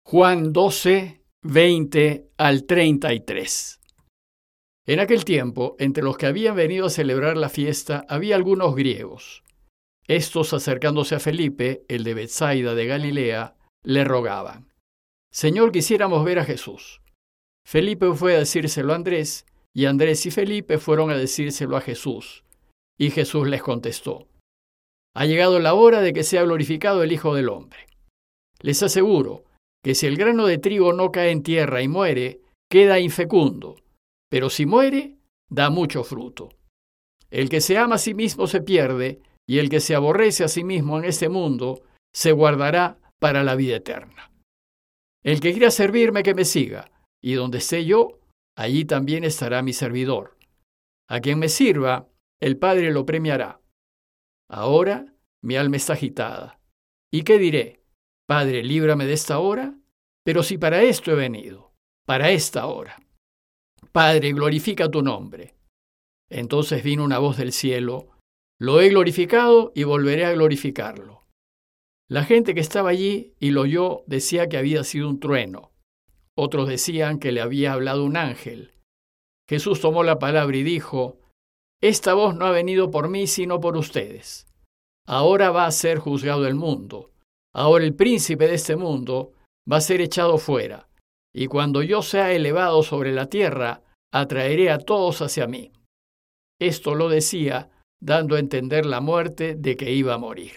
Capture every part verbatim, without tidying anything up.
Juan doce, veinte al treinta y tres. En aquel tiempo, entre los que habían venido a celebrar la fiesta, había algunos griegos. Estos, acercándose a Felipe, el de Betsaida de Galilea, le rogaban: «Señor, quisiéramos ver a Jesús». Felipe fue a decírselo a Andrés, y Andrés y Felipe fueron a decírselo a Jesús. Y Jesús les contestó: «Ha llegado la hora de que sea glorificado el Hijo del Hombre. Les aseguro que si el grano de trigo no cae en tierra y muere, queda infecundo, pero si muere, da mucho fruto. El que se ama a sí mismo se pierde, y el que se aborrece a sí mismo en este mundo se guardará para la vida eterna. El que quiera servirme, que me siga, y donde esté yo, allí también estará mi servidor. A quien me sirva, el Padre lo premiará. Ahora mi alma está agitada. ¿Y qué diré? Padre, líbrame de esta hora, pero si para esto he venido, para esta hora. Padre, glorifica tu nombre». Entonces vino una voz del cielo: «Lo he glorificado y volveré a glorificarlo». La gente que estaba allí y lo oyó decía que había sido un trueno. Otros decían que le había hablado un ángel. Jesús tomó la palabra y dijo: «Esta voz no ha venido por mí, sino por ustedes. Ahora va a ser juzgado el mundo. Ahora el príncipe de este mundo va a ser echado fuera, y cuando yo sea elevado sobre la tierra, atraeré a todos hacia mí». Esto lo decía dando a entender la muerte de que iba a morir.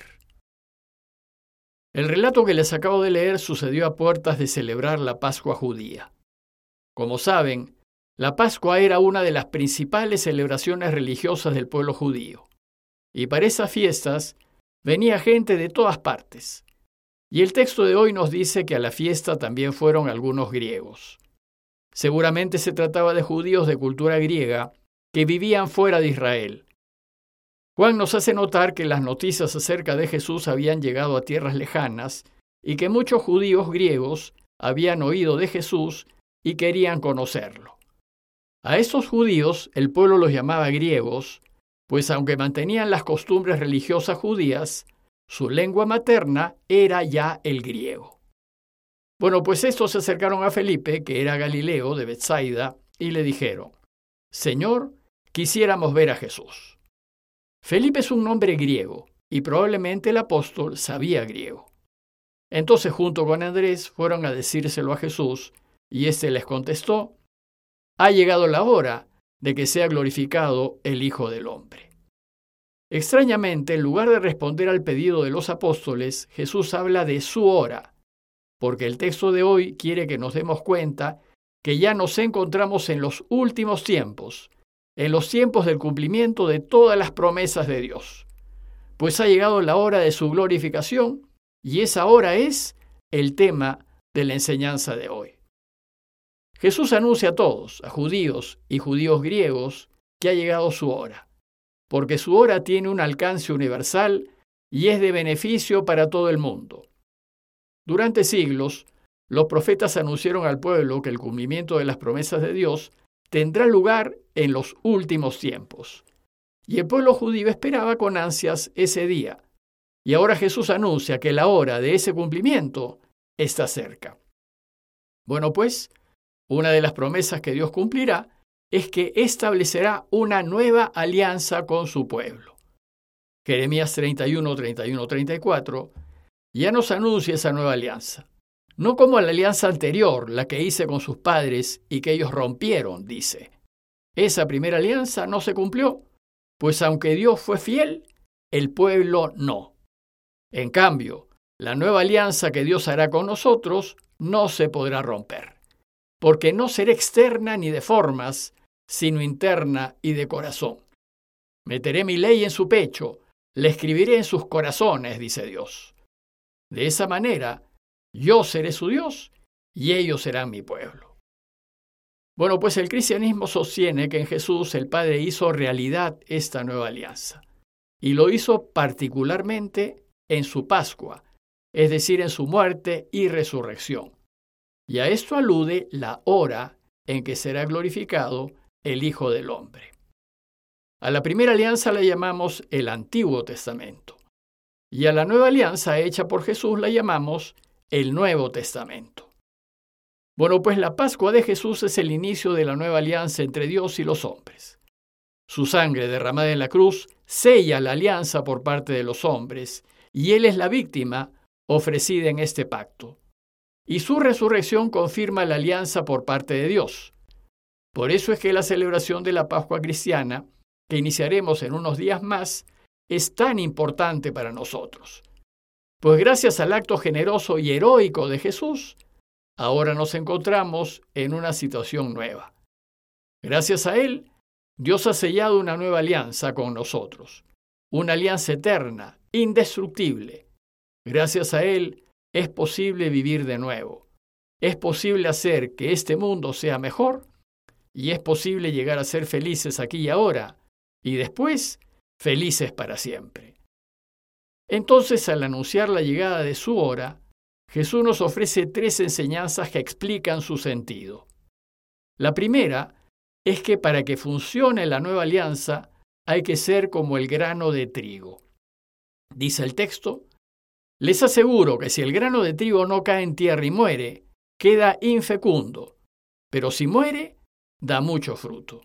El relato que les acabo de leer sucedió a puertas de celebrar la Pascua judía. Como saben, la Pascua era una de las principales celebraciones religiosas del pueblo judío, y para esas fiestas venía gente de todas partes. Y el texto de hoy nos dice que a la fiesta también fueron algunos griegos. Seguramente se trataba de judíos de cultura griega que vivían fuera de Israel. Juan nos hace notar que las noticias acerca de Jesús habían llegado a tierras lejanas y que muchos judíos griegos habían oído de Jesús y querían conocerlo. A estos judíos el pueblo los llamaba griegos, pues aunque mantenían las costumbres religiosas judías, su lengua materna era ya el griego. Bueno, pues estos se acercaron a Felipe, que era galileo de Betsaida, y le dijeron: «Señor, quisiéramos ver a Jesús». Felipe es un nombre griego, y probablemente el apóstol sabía griego. Entonces, junto con Andrés, fueron a decírselo a Jesús, y éste les contestó: «Ha llegado la hora de que sea glorificado el Hijo del Hombre». Extrañamente, en lugar de responder al pedido de los apóstoles, Jesús habla de su hora, porque el texto de hoy quiere que nos demos cuenta que ya nos encontramos en los últimos tiempos, en los tiempos del cumplimiento de todas las promesas de Dios, pues ha llegado la hora de su glorificación, y esa hora es el tema de la enseñanza de hoy. Jesús anuncia a todos, a judíos y judíos griegos, que ha llegado su hora, porque su hora tiene un alcance universal y es de beneficio para todo el mundo. Durante siglos, los profetas anunciaron al pueblo que el cumplimiento de las promesas de Dios tendrá lugar en los últimos tiempos. Y el pueblo judío esperaba con ansias ese día. Y ahora Jesús anuncia que la hora de ese cumplimiento está cerca. Bueno, pues, una de las promesas que Dios cumplirá es que establecerá una nueva alianza con su pueblo. Jeremías treinta y uno, treinta y uno, treinta y cuatro ya nos anuncia esa nueva alianza. No como la alianza anterior, la que hice con sus padres y que ellos rompieron, dice. Esa primera alianza no se cumplió, pues aunque Dios fue fiel, el pueblo no. En cambio, la nueva alianza que Dios hará con nosotros no se podrá romper, porque no será externa ni de formas, sino interna y de corazón. Meteré mi ley en su pecho, la escribiré en sus corazones, dice Dios. De esa manera, yo seré su Dios y ellos serán mi pueblo. Bueno, pues el cristianismo sostiene que en Jesús el Padre hizo realidad esta nueva alianza, y lo hizo particularmente en su Pascua, es decir, en su muerte y resurrección. Y a esto alude la hora en que será glorificado el Hijo del Hombre. A la primera alianza la llamamos el Antiguo Testamento, y a la nueva alianza hecha por Jesús la llamamos el Nuevo Testamento. Bueno, pues la Pascua de Jesús es el inicio de la nueva alianza entre Dios y los hombres. Su sangre derramada en la cruz sella la alianza por parte de los hombres, y Él es la víctima ofrecida en este pacto. Y su resurrección confirma la alianza por parte de Dios. Por eso es que la celebración de la Pascua cristiana, que iniciaremos en unos días más, es tan importante para nosotros. Pues gracias al acto generoso y heroico de Jesús, ahora nos encontramos en una situación nueva. Gracias a Él, Dios ha sellado una nueva alianza con nosotros, una alianza eterna, indestructible. Gracias a Él es posible vivir de nuevo. Es posible hacer que este mundo sea mejor y es posible llegar a ser felices aquí y ahora y después felices para siempre. Entonces, al anunciar la llegada de su hora, Jesús nos ofrece tres enseñanzas que explican su sentido. La primera es que para que funcione la nueva alianza hay que ser como el grano de trigo. Dice el texto: les aseguro que si el grano de trigo no cae en tierra y muere, queda infecundo, pero si muere, da mucho fruto.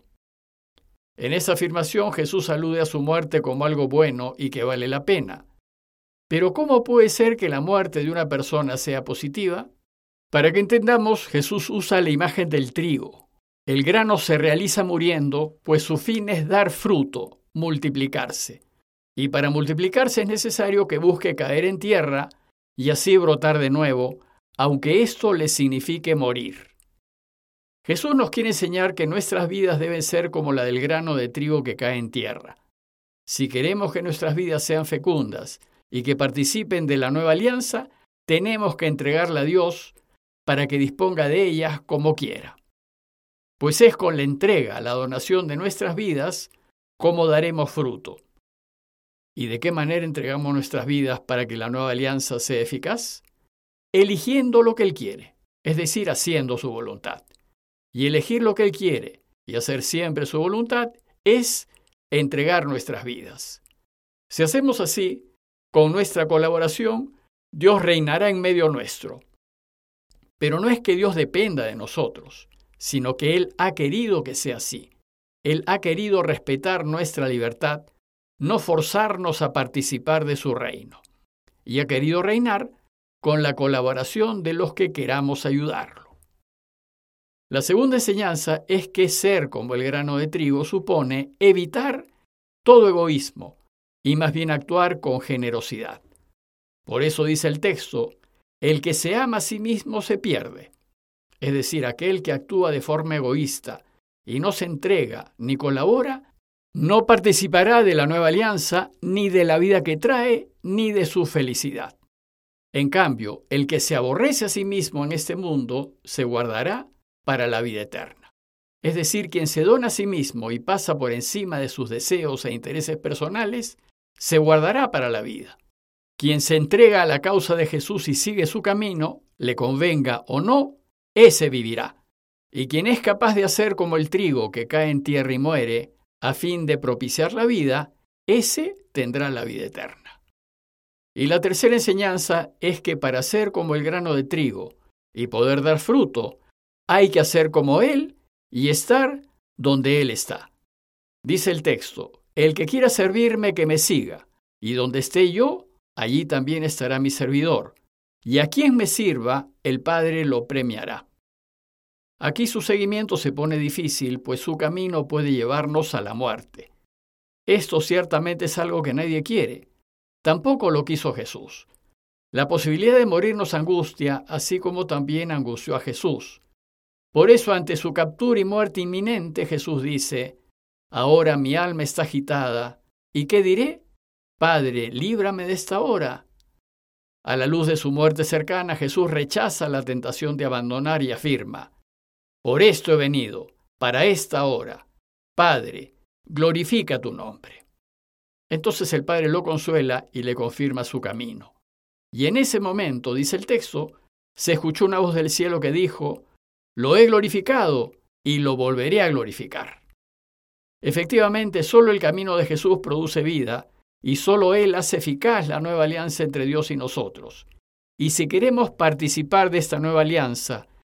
En esa afirmación Jesús alude a su muerte como algo bueno y que vale la pena. Pero ¿cómo puede ser que la muerte de una persona sea positiva? Para que entendamos, Jesús usa la imagen del trigo. El grano se realiza muriendo, pues su fin es dar fruto, multiplicarse. Y para multiplicarse es necesario que busque caer en tierra y así brotar de nuevo, aunque esto le signifique morir. Jesús nos quiere enseñar que nuestras vidas deben ser como la del grano de trigo que cae en tierra. Si queremos que nuestras vidas sean fecundas y que participen de la nueva alianza, tenemos que entregarla a Dios para que disponga de ellas como quiera. Pues es con la entrega, la donación de nuestras vidas, como daremos fruto. ¿Y de qué manera entregamos nuestras vidas para que la nueva alianza sea eficaz? Eligiendo lo que Él quiere, es decir, haciendo su voluntad. Y elegir lo que Él quiere y hacer siempre su voluntad es entregar nuestras vidas. Si hacemos así, con nuestra colaboración, Dios reinará en medio nuestro. Pero no es que Dios dependa de nosotros, sino que Él ha querido que sea así. Él ha querido respetar nuestra libertad, no forzarnos a participar de su reino. Y ha querido reinar con la colaboración de los que queramos ayudarlo. La segunda enseñanza es que ser como el grano de trigo supone evitar todo egoísmo y más bien actuar con generosidad. Por eso dice el texto: el que se ama a sí mismo se pierde. Es decir, aquel que actúa de forma egoísta y no se entrega ni colabora, no participará de la nueva alianza, ni de la vida que trae, ni de su felicidad. En cambio, el que se aborrece a sí mismo en este mundo se guardará para la vida eterna. Es decir, quien se dona a sí mismo y pasa por encima de sus deseos e intereses personales, se guardará para la vida. Quien se entrega a la causa de Jesús y sigue su camino, le convenga o no, ese vivirá. Y quien es capaz de hacer como el trigo que cae en tierra y muere, a fin de propiciar la vida, ese tendrá la vida eterna. Y la tercera enseñanza es que para ser como el grano de trigo y poder dar fruto, hay que hacer como Él y estar donde Él está. Dice el texto: el que quiera servirme, que me siga, y donde esté yo, allí también estará mi servidor, y a quien me sirva, el Padre lo premiará. Aquí su seguimiento se pone difícil, pues su camino puede llevarnos a la muerte. Esto ciertamente es algo que nadie quiere. Tampoco lo quiso Jesús. La posibilidad de morir nos angustia, así como también angustió a Jesús. Por eso, ante su captura y muerte inminente, Jesús dice: ahora mi alma está agitada, ¿y qué diré? Padre, líbrame de esta hora. A la luz de su muerte cercana, Jesús rechaza la tentación de abandonar y afirma: por esto he venido, para esta hora. Padre, glorifica tu nombre. Entonces el Padre lo consuela y le confirma su camino. Y en ese momento, dice el texto, se escuchó una voz del cielo que dijo: lo he glorificado y lo volveré a glorificar. Efectivamente, solo el camino de Jesús produce vida y solo Él hace eficaz la nueva alianza entre Dios y nosotros. Y si queremos participar de esta nueva alianza,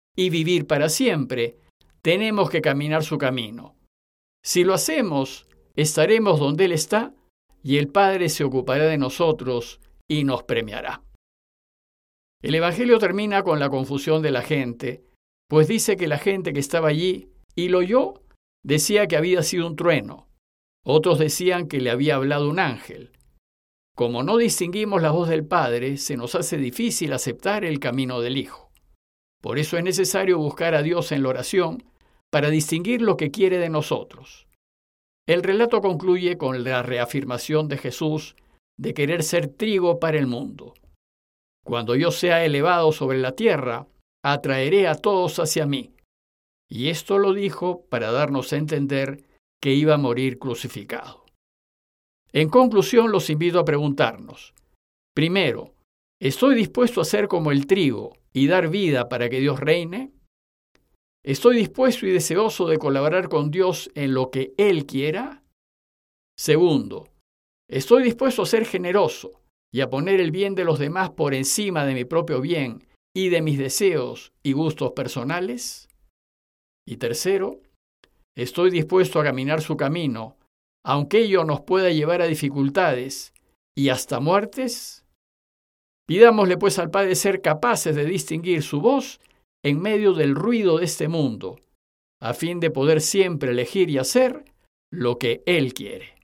y vivir para siempre, tenemos que caminar su camino. Si lo hacemos, estaremos donde Él está y el Padre se ocupará de nosotros y nos premiará. El Evangelio termina con la confusión de la gente, pues dice que la gente que estaba allí y lo oyó decía que había sido un trueno. Otros decían que le había hablado un ángel. Como no distinguimos la voz del Padre, se nos hace difícil aceptar el camino del Hijo. Por eso es necesario buscar a Dios en la oración para distinguir lo que quiere de nosotros. El relato concluye con la reafirmación de Jesús de querer ser trigo para el mundo. Cuando yo sea elevado sobre la tierra, atraeré a todos hacia mí. Y esto lo dijo para darnos a entender que iba a morir crucificado. En conclusión, los invito a preguntarnos: primero, ¿estoy dispuesto a ser como el trigo y dar vida para que Dios reine? ¿Estoy dispuesto y deseoso de colaborar con Dios en lo que Él quiera? Segundo, ¿estoy dispuesto a ser generoso y a poner el bien de los demás por encima de mi propio bien y de mis deseos y gustos personales? Y tercero, ¿estoy dispuesto a caminar su camino, aunque ello nos pueda llevar a dificultades y hasta muertes? Pidámosle pues al Padre ser capaces de distinguir su voz en medio del ruido de este mundo, a fin de poder siempre elegir y hacer lo que Él quiere.